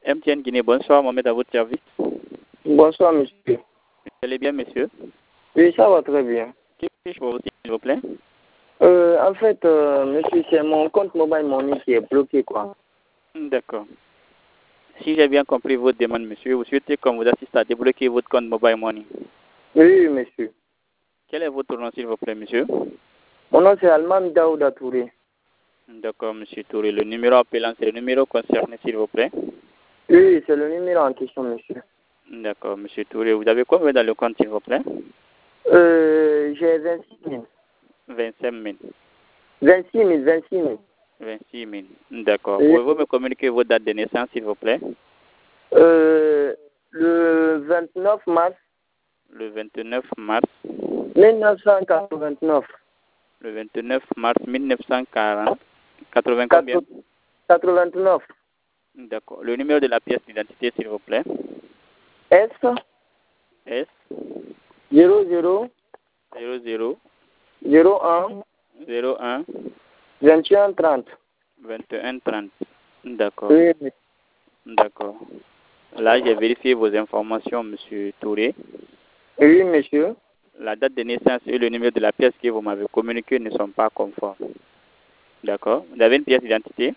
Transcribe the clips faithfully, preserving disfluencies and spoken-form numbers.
M T N Guinée, bonsoir, Mohamed à votre service. Bonsoir, monsieur. Vous allez bien, monsieur? Oui, ça va très bien. Qu'est-ce que je peux vous dire, s'il vous plaît? Euh, en fait, euh, monsieur, c'est mon compte Mobile Money qui est bloqué, quoi. D'accord. Si j'ai bien compris votre demande, monsieur, vous souhaitez qu'on vous assiste à débloquer votre compte Mobile Money. Oui, monsieur. Quel est votre nom, s'il vous plaît, monsieur? Mon nom, c'est Alman Daouda Touré. D'accord, monsieur Touré. Le numéro appelant, c'est le numéro concerné, s'il vous plaît? Oui, c'est le numéro en question, monsieur. D'accord, monsieur Touré. Vous avez combien dans le compte, s'il vous plaît? Euh, j'ai vingt-six mille. vingt-cinq mille. vingt-six mille, vingt-six mille. vingt-six mille. D'accord. Oui. Pouvez-vous me communiquer votre date de naissance, s'il vous plaît? Euh, le vingt-neuf mars Le vingt-neuf mars. mille neuf cent quatre-vingt-neuf. Le vingt-neuf mars mille neuf cent quarante. quatre-vingts combien? quatre-vingt-neuf. D'accord. Le numéro de la pièce d'identité, s'il vous plaît? S S zéro zéro zéro zéro zéro un zéro un vingt et un trente. vingt et un trente. D'accord. Oui, monsieur. D'accord. Là, j'ai vérifié vos informations, monsieur Touré. Oui, monsieur. La date de naissance et le numéro de la pièce que vous m'avez communiqué ne sont pas conformes. D'accord. Vous avez une pièce d'identité?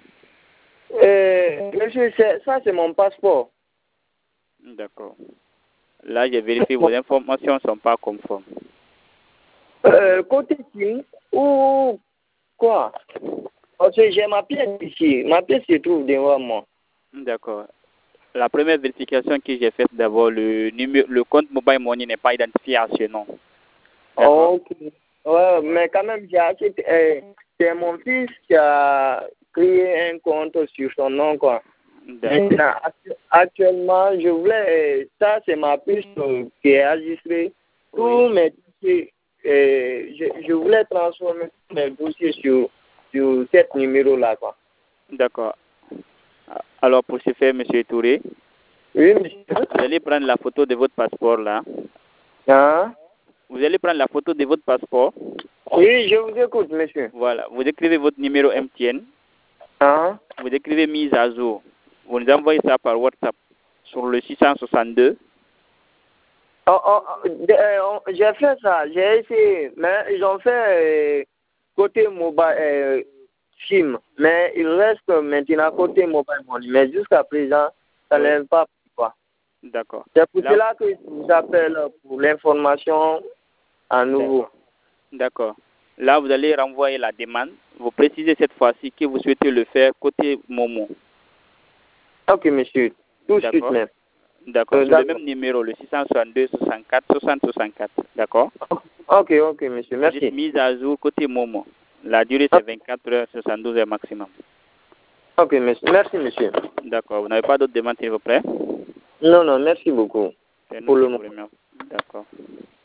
Euh, monsieur, c'est- ça, c'est mon passeport. D'accord. Là, j'ai vérifié vos informations ne sont pas conformes. Euh, côté SIM ou quoi? Parce que j'ai ma pièce ici. Ma pièce se trouve devant moi. D'accord. La première vérification que j'ai faite, d'abord, le numéro, le compte Mobile Money n'est pas identifié à ce nom. D'accord. Ok. Ouais, mais quand même, j'ai acheté. Euh, c'est mon fils qui a créé un compte sur son nom, quoi. Maintenant, actu- actuellement, je voulais. euh, Ça, c'est ma piste euh, qui est enregistrée. Tous mes dossiers. euh, je, je voulais transformer tous mes dossiers sur, sur cet numéro-là, quoi. D'accord. Alors, pour ce faire, monsieur Touré, Oui, monsieur. vous allez prendre la photo de votre passeport là. Hein? Vous allez prendre la photo de votre passeport. Oui, je vous écoute, monsieur. Voilà. Vous écrivez votre numéro M T N. Hein? Vous écrivez mise à jour. Vous nous envoyez ça par WhatsApp sur le six cent soixante-deux. Oh, oh, oh, de- euh, on- j'ai fait ça, j'ai essayé, mais ils ont fait euh, côté mobile euh, SIM, mais il reste maintenant côté mobile money. Mais jusqu'à présent, ça Oui. n'est pas quoi. D'accord. C'est pour Là- cela que je vous appelle pour l'information à nouveau. D'accord. Là, vous allez renvoyer la demande. Vous précisez cette fois-ci que vous souhaitez le faire côté Momo. Ok, monsieur, tout de suite D'accord. même. D'accord. Euh, Sur le d'accord. même numéro, le six cent soixante-deux, soixante-quatre, soixante, soixante-quatre. D'accord. Ok, ok, monsieur, Vous dites merci. mise à jour côté Momo. La durée, c'est vingt-quatre heures, soixante-douze heures maximum. Ok, monsieur, merci, monsieur. D'accord. Vous n'avez pas d'autres demandes, s'il vous plaît? Non, non, merci beaucoup. C'est nous Pour le qui vous moment. remercions. D'accord.